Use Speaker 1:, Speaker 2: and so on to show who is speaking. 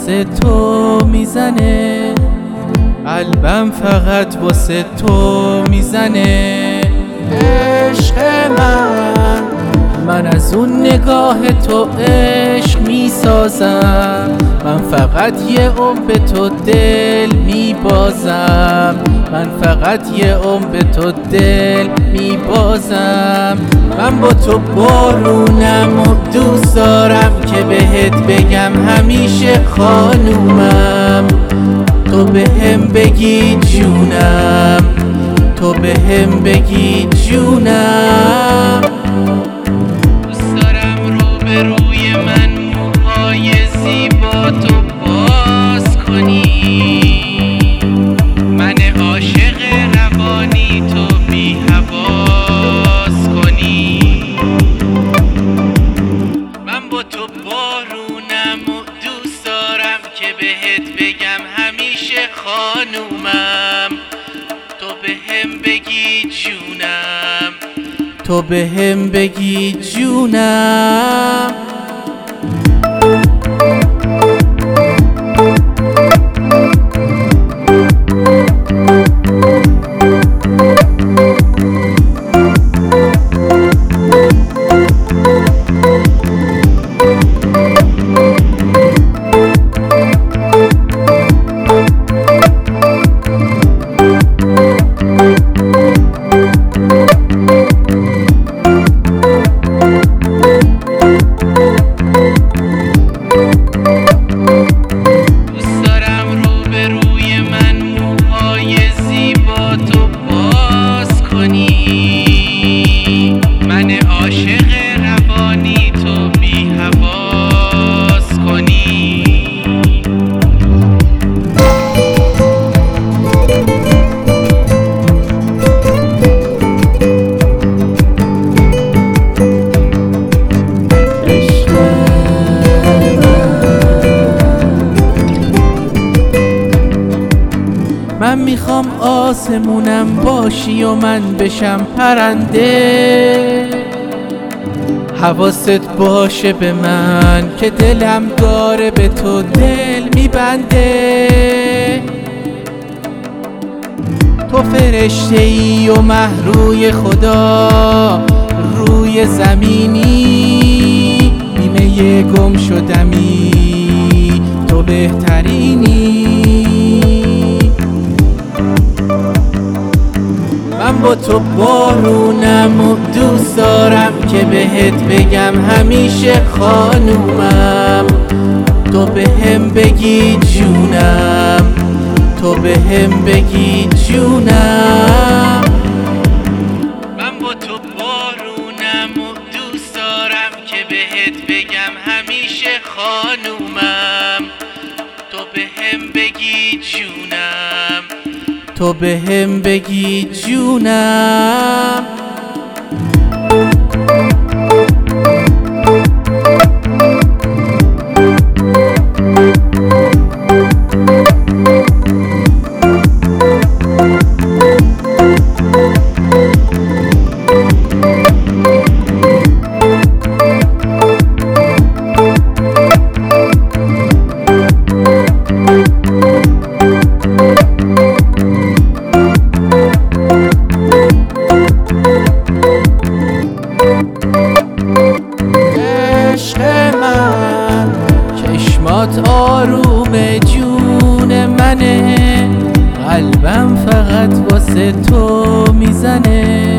Speaker 1: واسه تو میزنه، قلبم فقط واسه تو میزنه. عشق من از اون نگاه تو عشق میسازم، من فقط یه عمر به تو دل میبازم، من فقط یه عمر به تو دل میبازم. من با تو بارونم و دوست دارم که بهت بگم همیشه خانومم. تو بهم بگی جونم، تو بهم بگی جونم. دوست دارم روبروی من موهای زیبا تو باز کنی، من عاشق روانی تو بی حواس کنی. من با تو بارونم و دوست دارم که بهت بگم همیشه خانومم. تو بهم بگی جونم، تو بهم بگی جونم. من میخوام آسمونم باشی و من بشم پرنده، حواست باشه به من که دلم داره به تو دل میبنده. تو فرشته ای و مهروی خدا روی زمینی، بیمه گم شدمی تو بهترینی. من با تو بارونم و دوست دارم که بهت بگم همیشه خانومم. تو بهم بگی جونم، تو بهم بگی جونم. من با تو بارونم و دوست دارم که بهت بگم همیشه خانومم. تو بهم بگی جونم، تو بهم بگی جونم. چشمات آروم جون منه، قلبم فقط واسه تو میزنه.